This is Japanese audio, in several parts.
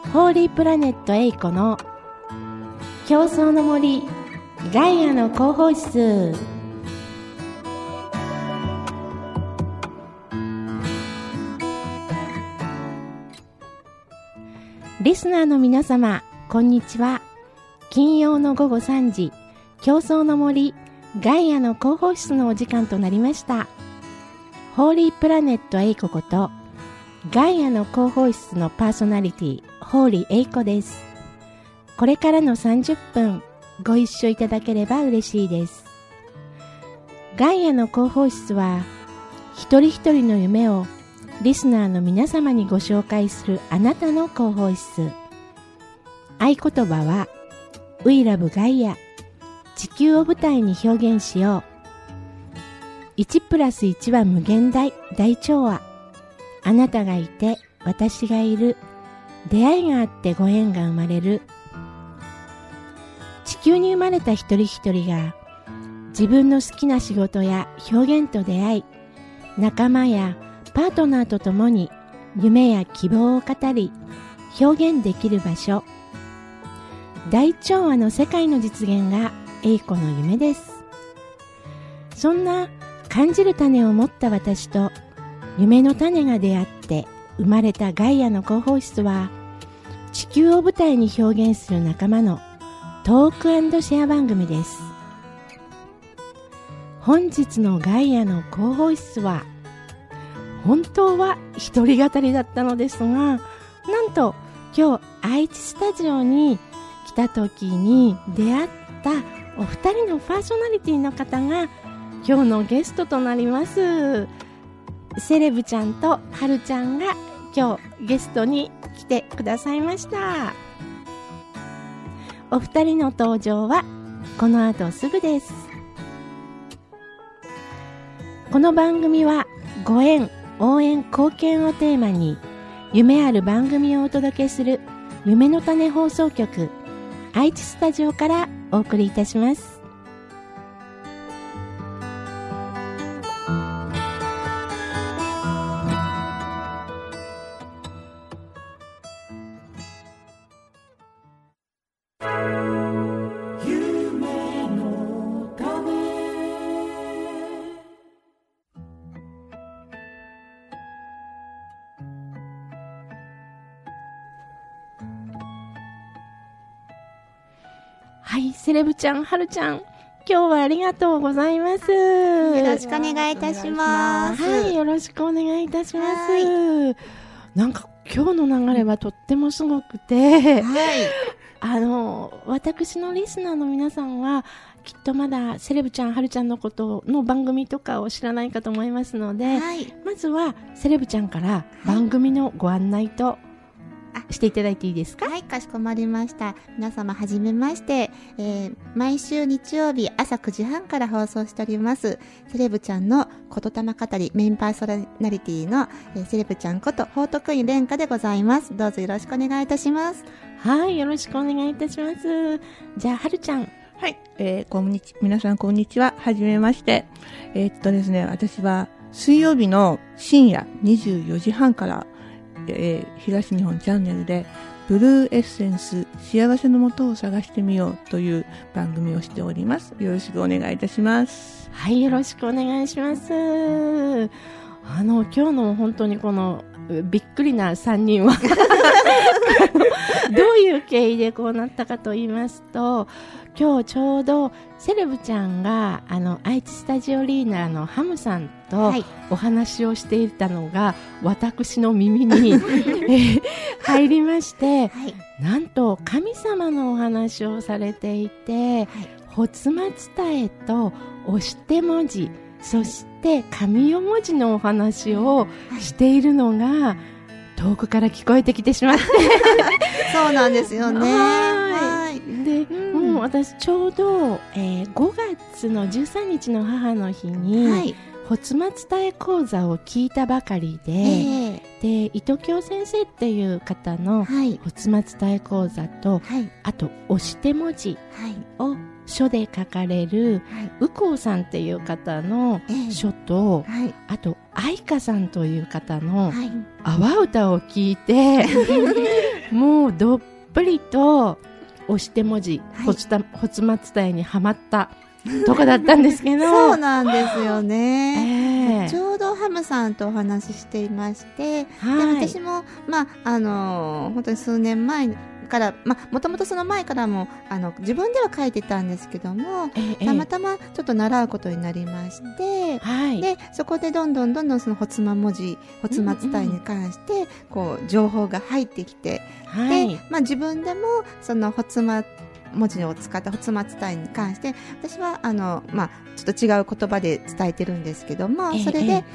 ホーリープラネットエイコの競争の森ガイアの広報室。リスナーの皆様、こんにちは。金曜の午後3時、競争の森ガイアの広報室のお時間となりました。ホーリープラネットエイコことガイアの広報室のパーソナリティホーリーエイコです。これからの30分ご一緒いただければ嬉しいです。ガイアの広報室は一人一人の夢をリスナーの皆様にご紹介するあなたの広報室。合言葉は We love Gaia、 地球を舞台に表現しよう。1+1 は無限大、大調和。あなたがいて私がいる。出会いがあってご縁が生まれる。地球に生まれた一人一人が自分の好きな仕事や表現と出会い、仲間やパートナーと共に夢や希望を語り表現できる場所。大調和の世界の実現がエイコの夢です。そんな感じる種を持った私と夢の種が出会って生まれたガイアの広報室は、地球を舞台に表現する仲間のトーク&シェア番組です。本日のガイアの広報室は本当は一人語りだったのですが、なんと今日愛知スタジオに来た時に出会ったお二人のパーソナリティの方が今日のゲストとなります。セレブちゃんとはるちゃんが今日ゲストに来てくださいました。お二人の登場はこの後すぐです。この番組はご縁、応援、貢献をテーマに夢ある番組をお届けする夢の種放送局愛知スタジオからお送りいたします。はい、セレブちゃん、はるちゃん、今日はありがとうございます。 よろしくお願いいたします。 はい、よろしくお願いいたします。なんか今日の流れはとってもすごくて、私のリスナーの皆さんはきっとまだセレブちゃん、はるちゃんのことの番組とかを知らないかと思いますので、まずはセレブちゃんから番組のご案内と、していただいていいですか？ はい、かしこまりました。皆様はじめまして、毎週日曜日朝9時半から放送しておりますセレブちゃんの言霊語りメインパーソナリティの、セレブちゃんこと報徳院蓮華でございます。どうぞよろしくお願いいたします。 はい、よろしくお願いいたします。じゃあはるちゃん。 はい、皆さんこんにちは。はじめまして。ですね、私は水曜日の深夜24時半から東日本チャンネルでブルーエッセンス幸せのもとを探してみようという番組をしております。よろしくお願いいたします。 はい、よろしくお願いします。今日の本当にこのびっくりな3人はどういう経緯でこうなったかと言いますと、今日ちょうどセレブちゃんが愛知スタジオリーナーのハムさんとお話をしていたのが、私の耳に、入りまして、なんと神様のお話をされていて、発末伝えと押して文字、そして神代文字のお話をしているのが、遠くから聞こえてきてしまってそうなんですよね。 で、もう私ちょうど、5月の13日の母の日に、発末伝え講座を聞いたばかりで、で糸京先生っていう方の発末伝え講座と、あと押して文字を書で書かれる右近さんっていう方の書と、あと愛花さんという方の阿波歌を聞いてもうどっぷりと押して文字、 はいほつまつたいにはまったとこだったんですけどそうなんですよね。 ええちょうどハムさんとお話ししていまして、 はいで私も、本当に数年前から、もともとその前からも自分では書いてたんですけども、 ええたまたまちょっと習うことになりまして、 はいでそこでどんどんそのほつま文字、ほつまつたいに関して、こう情報が入ってきて、 はいで、自分でもそのほつま文字を使ったほつまつたいに関して私はちょっと違う言葉で伝えてるんですけども、それで、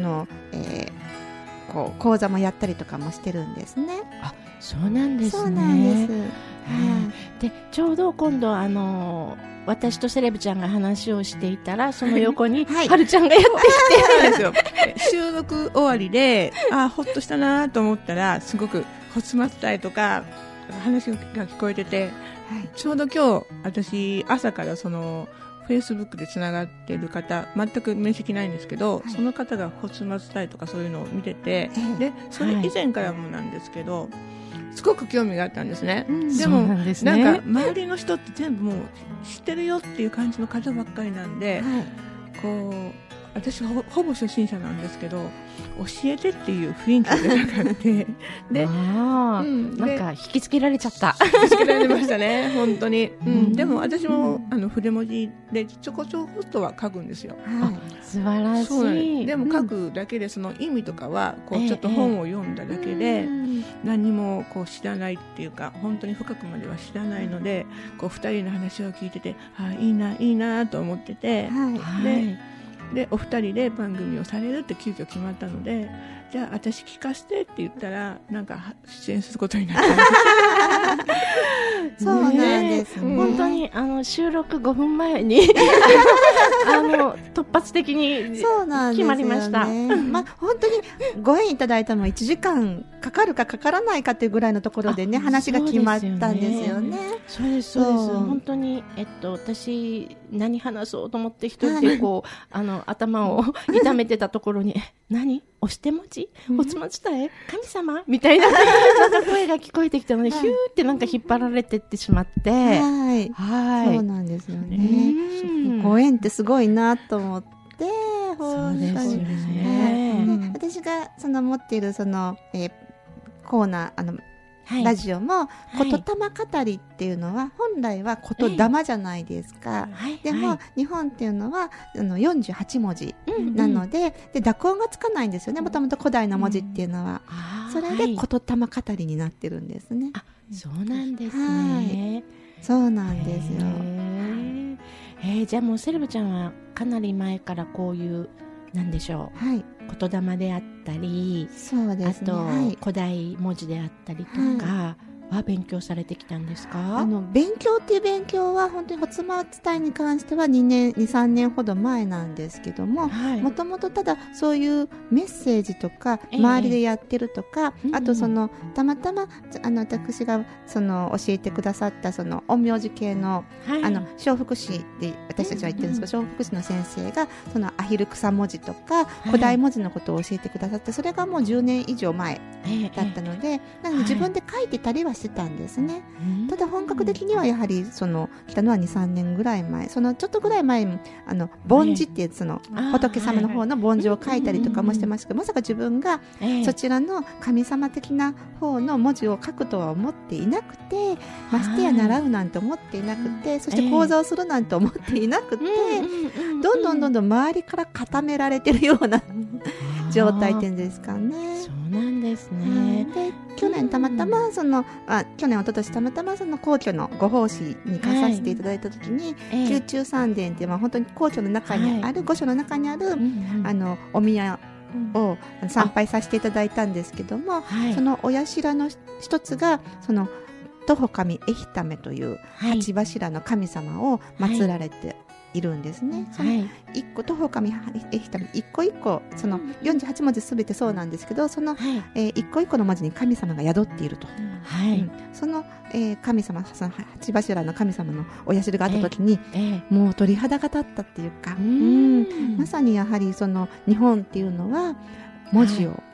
こう講座もやったりとかもしてるんですね。 そうなんですね。 そうなんです。 でちょうど今度私とセレブちゃんが話をしていたらその横に、 はいはるちゃんがやってそうなんですよ。収録終わりで、ほっとしたなと思ったら、すごくほつまったいとか、話が聞こえてて、ちょうど今日、私、朝からその、Facebook でつながっている方、全く面識ないんですけど、その方がほつまつたいとかそういうのを見てて、で、それ以前からもなんですけど、すごく興味があったんですね。でも、 そうなんですねなんか、周りの人って全部もう知ってるよっていう感じの方ばっかりなんで、こう、私ほぼ初心者なんですけど、教えてっていう雰囲気がなかったで、 なんか引きつけられちゃったつけられましたね、本当に。でも私も筆文字でちょこちょこっとは書くんですよ。 素晴らしい。 そうなんです。でも書くだけでその意味とかはこうちょっと本を読んだだけで何にもこう知らないっていうか、本当に深くまでは知らないので、こう二人の話を聞いてて、いいなと思ってて、でお二人で番組をされるって急遽決まったので、じゃあ私聞かせてって言ったらなんか出演することになったんです。 そうなんですね。 本当に収録5分前に突発的に決まりました。 本当にご縁いただいたのは1時間かかるかかからないかっていうぐらいのところでね、話が決まったんですよね。 そうです。本当に私何話そうと思って一人でこう頭を痛めてたところに何押して文字おつまつたえ神様みたいな声が聞こえてきたので、ヒューってなんか引っ張られてってしまって、 そうなんですよね。ご縁ってすごいなと思って、 そうですよね。 私がその持っているそのコーナーラジオも言霊語りっていうのは本来は言霊じゃないですか。でも日本っていうのは48文字なので、濁音がつかないんですよね。もともと古代の文字っていうのは。それで言霊語りになってるんですね。 そうなんですね。 そうなんですよ。 じゃあもうセレブちゃんはかなり前からこういうなんでしょう、言霊であったり、 そうですね、 あと、古代文字であったりとかは勉強されてきたんですか？ 勉強っていう勉強は本当にほつまつたいに関しては2、3年ほど前なんですけども、もともとただそういうメッセージとか周りでやってるとか、あとたまたま私が教えてくださった陰陽師系の、小福師で私たちは言ってるんですけど、小福師の先生がアヒル草文字とか古代文字のことを教えてくださって、それがもう10年以上前だったので、なので自分で書いてたりはしてたんですね。ただ本格的にはやはり来たのは2、3年ぐらい前、ちょっとぐらい前に梵字っていう仏様の方の梵字を書いたりとかもしてましたけど、まさか自分がそちらの神様的な方の文字を書くとは思っていなくて、ましてや習うなんて思っていなくて、そして講座をするなんて思っていなくて、どんどん周りから固められてるような状態っていうんですかね。 そうなんですね。 で去年たまたま去年一昨年たまたま皇居のご奉仕に課させていただいたときに、宮中三殿って本当に皇居の中にある、御所の中にある、お宮を参拝させていただいたんですけども、そのお社の一つが徒歩神エヒタメという8柱の神様を祀られているんですね。一個徒歩神エヒタメ一個一個48文字すべてそうなんですけど、一個一個の文字に神様が宿っていると。その神様、その8柱の神様のお社があったときに、もう鳥肌が立ったっていうか、まさにやはり日本っていうのは文字を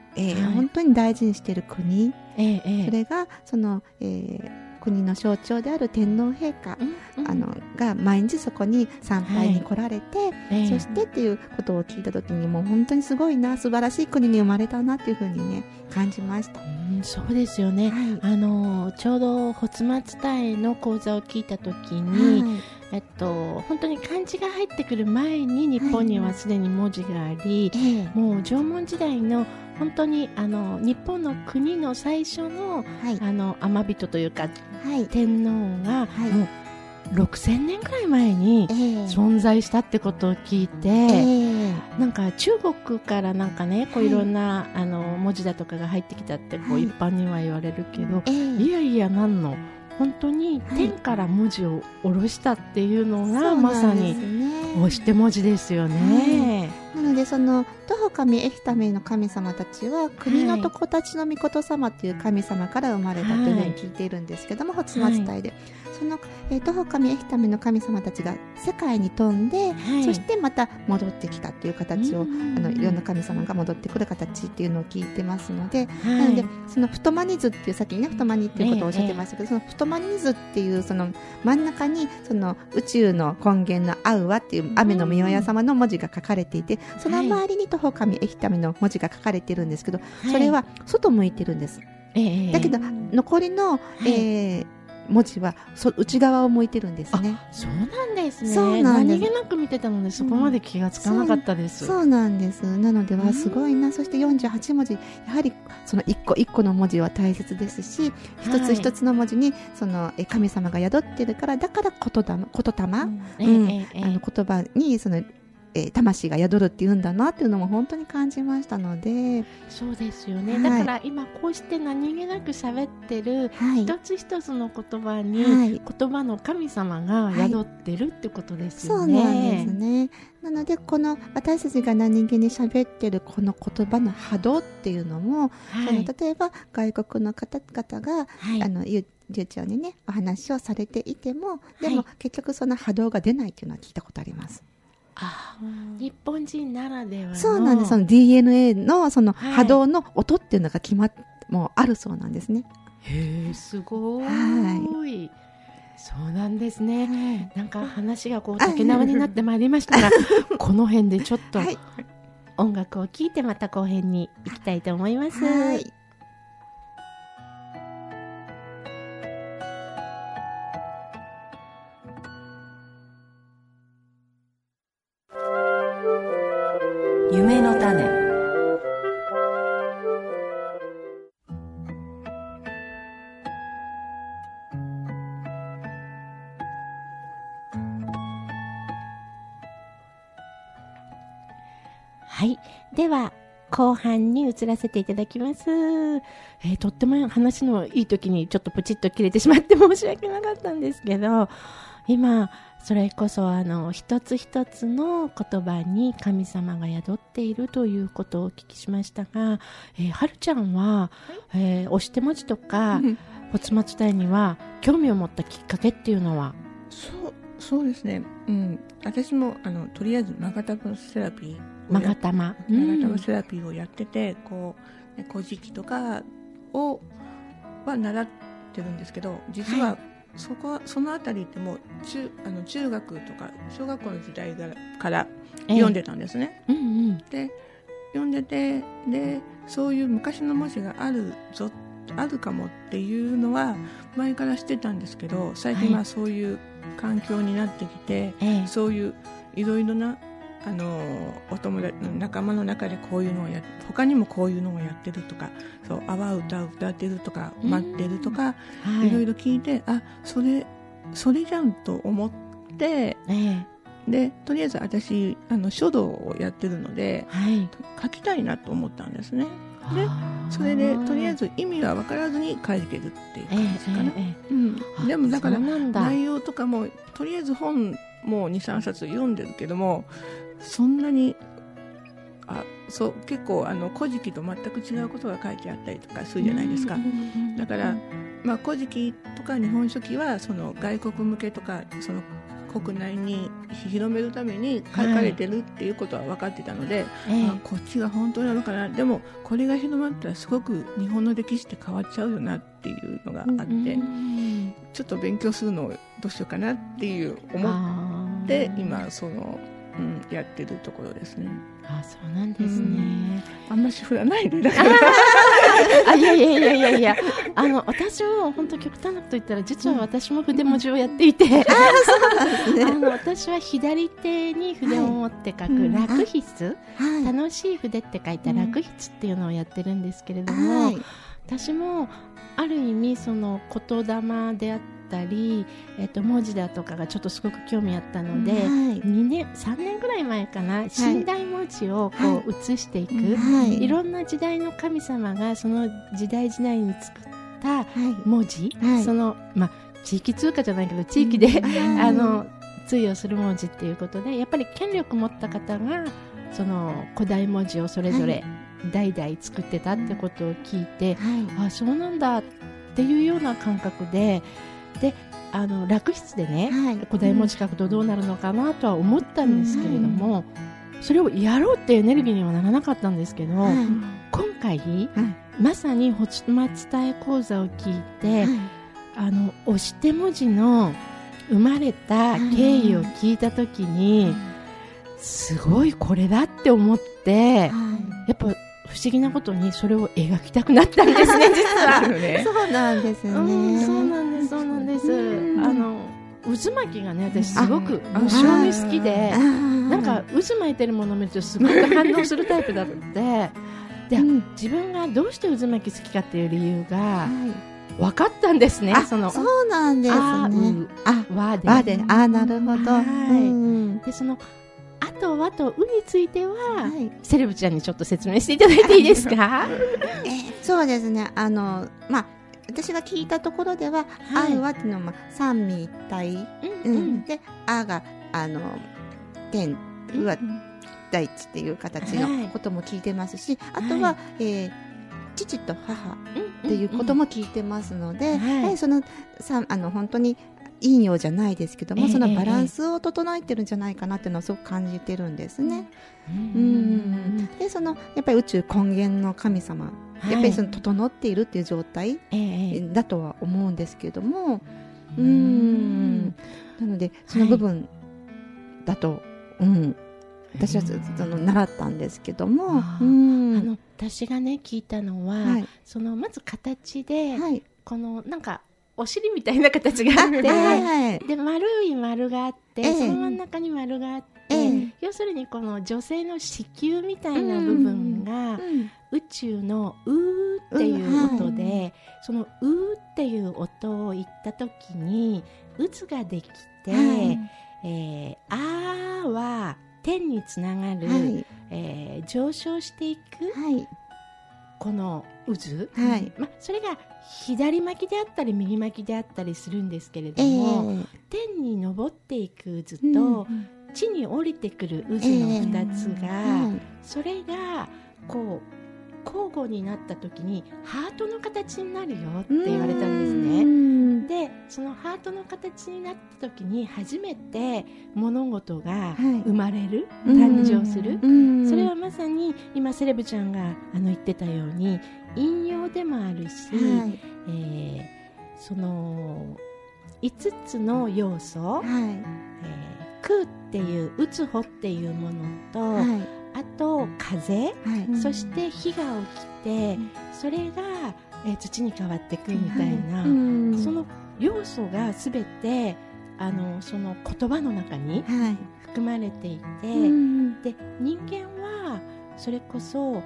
本当に大事にしている国、それがその、国の象徴である天皇陛下、が毎日そこに参拝に来られて、そしてっていうことを聞いた時にもう本当にすごいな、素晴らしい国に生まれたなっていうふうにね感じました。 そうですよね、ちょうど発末隊の講座を聞いた時に、本当に漢字が入ってくる前に日本にはすでに文字があり、もう縄文時代の本当に日本の国の最初の、天人というか、天皇が、もう6000年くらい前に存在したってことを聞いて、なんか中国からなんかねこういろんな、文字だとかが入ってきたってこう、一般には言われるけど、いやいやなんの本当に天から文字を下ろしたっていうのが、まさに押して文字ですよね。 なのでその徒歩神エヒタメの神様たちは国のとこたちの御事様っていう神様から生まれたというふうに聞いているんですけども、発末隊でその、徒歩神エヒタメの神様たちが世界に飛んで、そしてまた戻ってきたっていう形を、いろんな神様が戻ってくる形っていうのを聞いてますので、なのでその太マニ図っていうさっきね太マニっていうことをおっしゃってましたけど、その太マニ図っていうその真ん中にその宇宙の根源のアウアっていう雨の御親様の文字が書かれていて、その周りに徒歩神エヒタメの文字が書かれているんですけど、それは外向いてるんです、だけど残りの、文字は内側を向いてるんですね。 そうなんですね。 そうなんです。 何気なく見てたのでそこまで気がつかなかったです。 そうなんです。なのではすごいな。そして48文字、やはりその一個一個の文字は大切ですし、一つ一つの文字にその神様が宿ってるから、だから言葉にその魂が宿るっていうんだなっていうのも本当に感じましたので。 そうですよね、だから今こうして何気なく喋ってる、一つ一つの言葉に、言葉の神様が宿ってるってことですよね。 そうなんですね。なのでこの私たちが何気に喋ってるこの言葉の波動っていうのも、例えば外国の方々が、流暢にねお話をされていても、でも結局その波動が出ないっていうのは聞いたことあります。 日本人ならではの。 そうなんです。その DNA のその波動の音っていうのがもうあるそうなんですね。 へえ、すごい。そうなんですね。なんか話がこう竹縄になってまいりましたが、この辺でちょっと音楽を聴いてまた後編に行きたいと思います。 夢の種。 はい、では後半に移らせていただきます。とっても話のいい時にちょっとプチッと切れてしまって申し訳なかったんですけど、今それこそ一つ一つの言葉に神様が宿っているということをお聞きしましたが、はるちゃんは、押して文字とか発末隊には興味を持ったきっかけっていうのは？ そうですね、私もとりあえずマガタマセラピーマガタマセラピーをやってて、古事記とかは習ってるんですけど、実はそのあたりってもう中学とか小学校の時代から読んでたんですね。で読んでて、でそういう昔の文字があるかもっていうのは前から知ってたんですけど、最近はそういう環境になってきて、そういういろいろなお友達の仲間の中でこういうのを他にもこういうのをやってるとか、そう阿波歌を歌ってるとか待ってるとか、いろいろ聞いて、それじゃんと思って、でとりあえず私書道をやってるので、書きたいなと思ったんですね。でそれでとりあえず意味は分からずに書いてるっていう感じかな。でもだから内容とかもとりあえず本もう 2,3 冊読んでるけども、そんなに結構古事記と全く違うことが書いてあったりとかするじゃないですか。だから、古事記とか日本書紀はその外国向けとかその国内に広めるために書かれてるっていうことは分かってたので、こっちが本当なのかな、でもこれが広まったらすごく日本の歴史って変わっちゃうよなっていうのがあって、ちょっと勉強するのをどうしようかなっていう思って今やってるところですね。 そうなんですね。 あんまし振らないでだからいや私も本当極端なこと言ったら、実は私も筆文字をやっていて、私は左手に筆を持って書く楽筆、楽しい筆って書いた楽筆っていうのをやってるんですけれども、私もある意味その言霊であったり、文字だとかがちょっとすごく興味あったので、3年ぐらい前かな、寝台文字をこう写していく、いろんな時代の神様がその時代時代に作った文字、その地域通貨じゃないけど地域で、通用する文字っていうことで、やっぱり権力持った方がその古代文字をそれぞれ代々作ってたってことを聞いて、そうなんだっていうような感覚で、楽筆でね、古代文字書くとどうなるのかなとは思ったんですけれども、それをやろうっていうエネルギーにはならなかったんですけど、今回、まさにホチマツ伝え講座を聞いて、押し手文字の生まれた経緯を聞いたときに、すごいこれだって思って、やっぱ不思議なことにそれを描きたくなったんですね、実は。 そうなんですね。 そうなんです。渦巻きがね、私すごく無性に好きで、なんか渦巻いてるものを見るとすごく反応するタイプだって、自分がどうして渦巻き好きかっていう理由が分かったんですね。 そうなんですね。 和で。 なるほど。 で、そのあとはとうについては、セレブちゃんにちょっと説明していただいていいですか？ そうですね。私が聞いたところでは、あうはっていうのは三位一体、で、あが天、うは大地っていう形のことも聞いてますし、あとは、父と母っていうことも聞いてますので、その本当に陰陽じゃないですけども、そのバランスを整えてるんじゃないかなっていうのをすごく感じてるんですね。で、やっぱり宇宙根源の神様、やっぱりその整っているっていう状態だとは思うんですけれども、なのでその部分だと、私は習ったんですけども、 私がね聞いたのは、まず形で、このなんかお尻みたいな形があって、で丸い丸があって、その真ん中に丸があって、要するにこの女性の子宮みたいな部分が、宇宙のうーっていう音で、そのうーっていう音を言った時に渦ができて、あーは天につながる、上昇していく、この渦、それが左巻きであったり右巻きであったりするんですけれども、天に昇っていく渦と、地に降りてくる渦の2つが、それがこう交互になった時にハートの形になるよって言われたんですね。で、そのハートの形になった時に初めて物事が生まれる、誕生する、それはまさに今セレブちゃんが言ってたように陰陽でもあるし、その5つの要素、空っていう打つ穂っていうものと、あと風、そして火が起きて、それが、土に変わっていくみたいな、その要素がすべてその言葉の中に含まれていて、で人間はそれこそ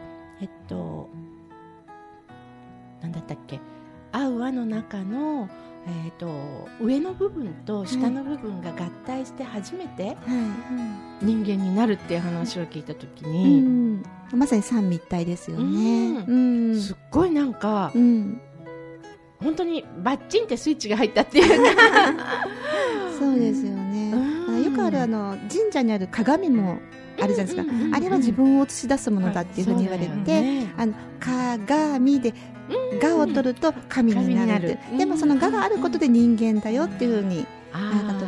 なんだったっけ、あうあの中の上の部分と下の部分が合体して初めて人間になるっていう話を聞いたときに、 まさに三位一体ですよね。 すっごいなんか、本当にバッチンってスイッチが入ったっていうそうですよね。よくある神社にある鏡もあるじゃないですか。あれは自分を映し出すものだっていうふうに言われて、鏡でがを取ると神になるって。でもそのががあることで人間だよっていうふうに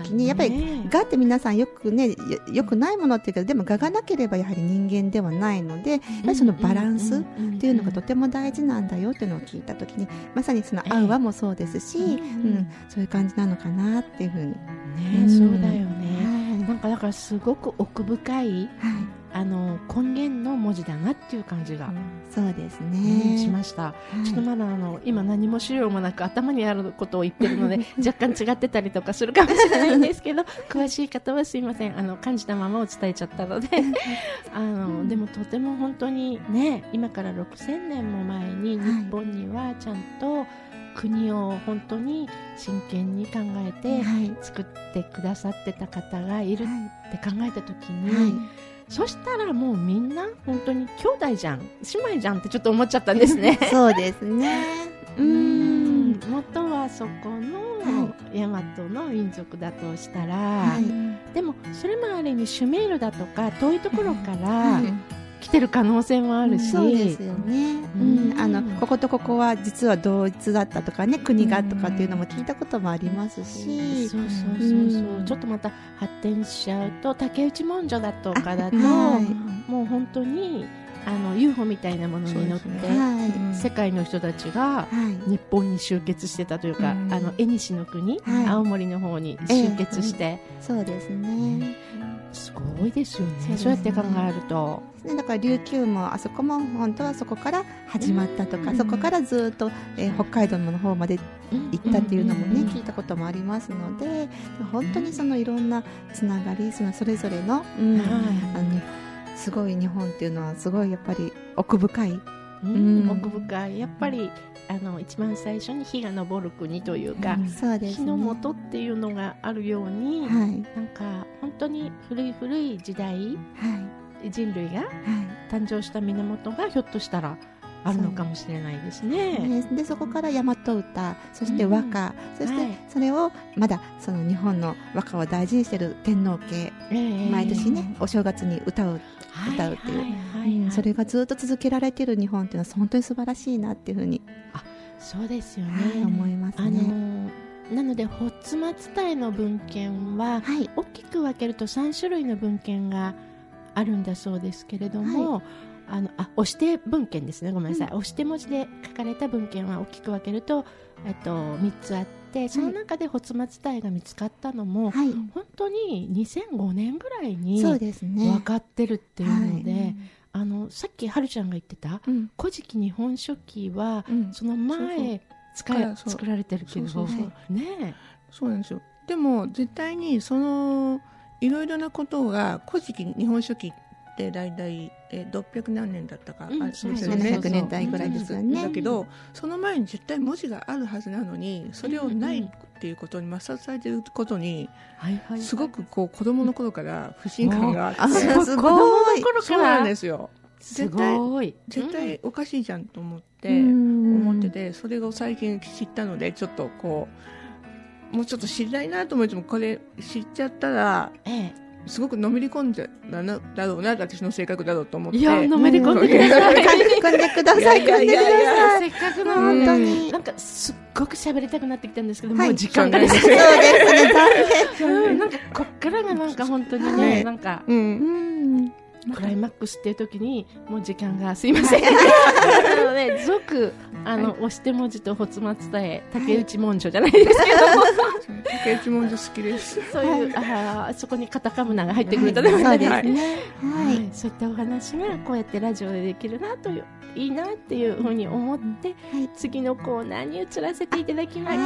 時にやっぱりがって皆さんよくねよくないものっていうけど、でもががなければやはり人間ではないので、やっぱりそのバランスっていうのがとても大事なんだよっていうのを聞いた時に、まさにその合うわもそうですし、そういう感じなのかなっていうふうにね、そうだよね、なんかだからすごく奥深い、根源の文字だなっていう感じが、 そうですね、 しました。ちょっとまだ今何も資料もなく頭にあることを言ってるので若干違ってたりとかするかもしれないんですけど詳しい方はすいません、感じたままを伝えちゃったのででもとても本当にね、今から6000年も前に日本にはちゃんと国を本当に真剣に考えて作ってくださってた方がいるって考えたときに、そしたらもうみんな本当に兄弟じゃん、姉妹じゃんってちょっと思っちゃったんですねそうですね。 元はそこの大和の民族だとしたら、でもそれもある意味シュメールだとか遠いところから来てる可能性もあるし、 そうですよね、こことここは実は同一だったとかね、国がとかっていうのも聞いたこともありますし、 そうちょっとまた発展しちゃうと竹内文書だとかだと、もう本当にUFO みたいなものに乗って、世界の人たちが日本に集結してたというか、縁の国、青森の方に集結して、 そうですね、 すごいですよね、そうやって考えると。 だから琉球もあそこも本当はそこから始まったとか、そこからずっと、北海道の方まで行ったっていうのもね、聞いたこともありますので、本当にそのいろんなつながり、それぞれの、すごい日本っていうのはすごいやっぱり奥深い、 奥深い、やっぱり一番最初に日が昇る国というか、 そうですね、 日の元っていうのがあるように、なんか本当に古い時代、人類が誕生した源がひょっとしたらあるのかもしれないですね。 でそこから大和歌、そして和歌、そしてそれをまだその日本の和歌を大事にしている天皇家、毎年ねお正月に歌うっていう、それがずっと続けられている日本っていうのは本当に素晴らしいなっていうふうに、 そうですよね、 思いますね。 なのでホッツマツタイの文献は、大きく分けると3種類の文献があるんだそうですけれども、押して文献ですね、ごめんなさい、押して文字で書かれた文献は大きく分けると、3つあって、その中でホツマツタイが見つかったのも、本当に2005年ぐらいに分かってるっていうので、さっきはるちゃんが言ってた、古事記日本書紀は、その前作られてるけどね。 そうなんですよ。でも絶対にそのいろいろなことが古事記日本書紀ってだいたい600何年だったか、 700年代ぐらいですよね。 だけどその前に絶対文字があるはずなのに、それをないっていうことに抹殺されていることに、すごくこう子供の頃から不信感があって、 すごい、 そうなんですよ。絶対おかしいじゃんと思ってて、それを最近知ったので、ちょっとこうもうちょっと知りたいなと思っても、これ知っちゃったら、すごくのめり込んじゃだろうな、私の性格だろうと思って。 いや、のめり込んでください。 組んでください。 せっかくの本当になんかすっごく喋りたくなってきたんですけど、もう時間がないです。 そうですね、 残念。なんかこっからがなんか本当にね、なんかクライマックスっていう時にもう時間がすいません。なので続押して文字とホツマツタイ、竹内文書じゃないですけども、 竹内文書好きです。 そういうそこにカタカムナが入ってくるとね、 そうですね。 そういったお話がこうやってラジオでできるなという、いいなっていうふうに思って、次のコーナーに移らせていただきます。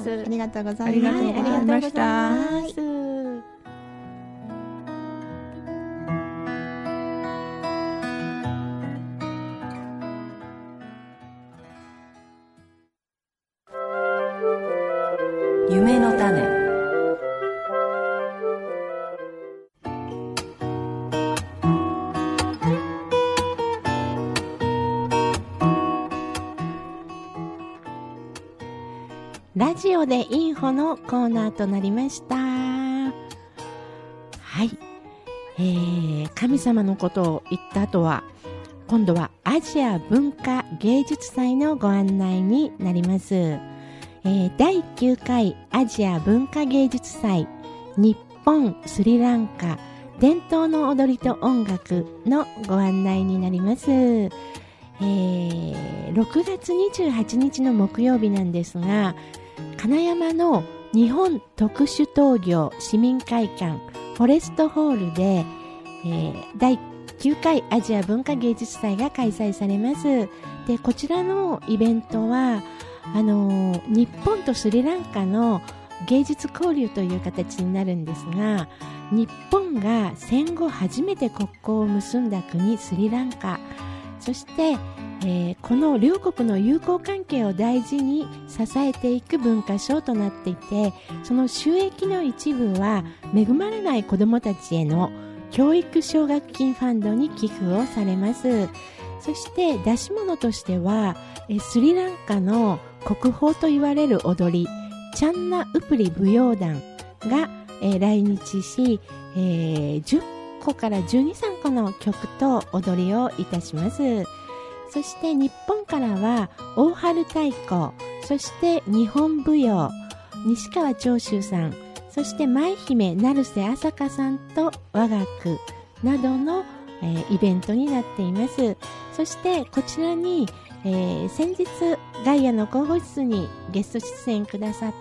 ありがとうございます。 ありがとうございます。 夢の種。 ラジオでインフォのコーナーとなりました。はい、神様のことを言った後は、今度はアジア文化芸術祭のご案内になります。第9回アジア文化芸術祭日本スリランカ伝統の踊りと音楽のご案内になります。6月28日の木曜日なんですが、金山の日本特殊陶業市民会館フォレストホールで、第9回アジア文化芸術祭が開催されます。で、こちらのイベントは日本とスリランカの芸術交流という形になるんですが、日本が戦後初めて国交を結んだ国スリランカ、そして、この両国の友好関係を大事に支えていく文化賞となっていて、その収益の一部は恵まれない子どもたちへの教育奨学金ファンドに寄付をされます。そして出し物としてはスリランカの国宝と言われる踊りチャンナウプリ舞踊団が、来日し、10個から12、3個の曲と踊りをいたします。そして日本からは大春太鼓、そして日本舞踊、西川長州さん、そして舞姫成瀬朝香さんと和楽などの、イベントになっています。そしてこちらに、先日ガイアの広報室にゲスト出演くださった、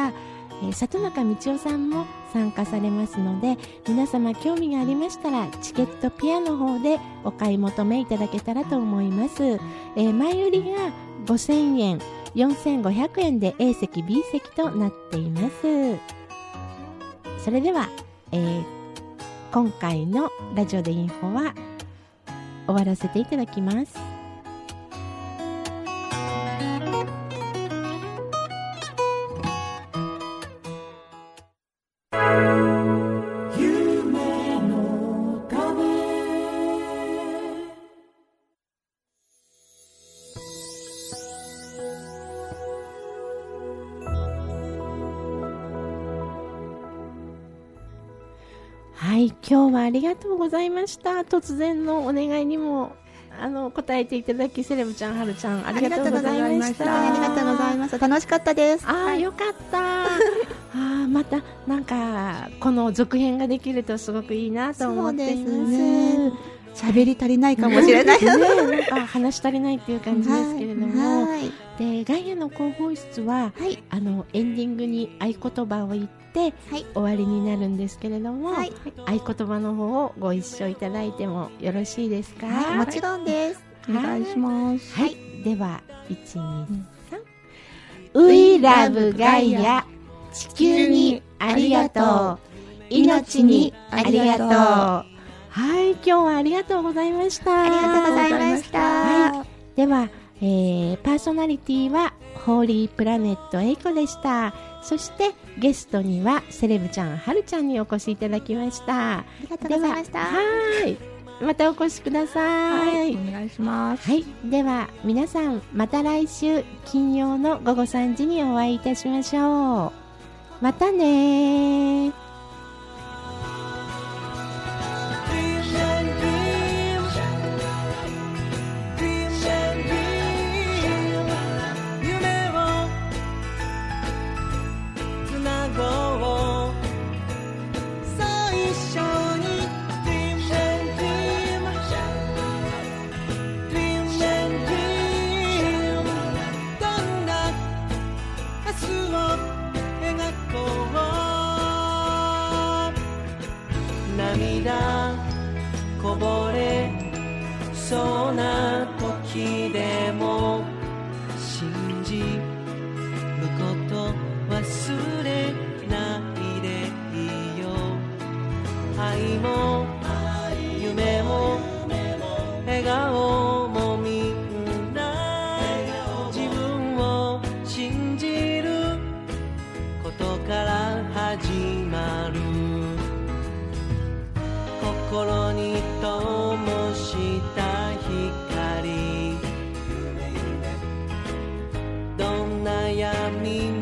里中道夫さんも参加されますので、皆様興味がありましたらチケットピアの方でお買い求めいただけたらと思います。前売りが5000円、4500円で A 席 B 席となっています。それでは、今回のラジオでインフォは終わらせていただきます。はい、今日はありがとうございました。突然のお願いにも答えていただき、セレブちゃん、はるちゃんありがとうございました。 ありがとうございます。楽しかったです。 よかったまたなんかこの続編ができるとすごくいいなと思っています。 そうですね。喋り足りないかもしれないね、なんか話し足りないっていう感じですけれども、でガイアの広報室は、エンディングに合言葉を言って終わりになるんですけれども、合言葉の方をご一緒いただいてもよろしいですか？ もちろんです。 お願いします。 はい、では1、2、3 We love ガイア、地球にありがとう、命にありがとう。はい、今日はありがとうございました。 ありがとうございました。 では、パーソナリティはホーリープラネットエイコでした。そしてゲストにはセレブちゃん、はるちゃんにお越しいただきました。 ありがとうございました。 はい、またお越しください。 お願いします。 はい、では皆さんまた来週金曜の午後3時にお会いいたしましょう。またね。 涙こぼれそうな時でも信じること忘れないでいいよ。愛も夢も笑顔もみんな自分を信じることから始まる。心に灯した光、どんな闇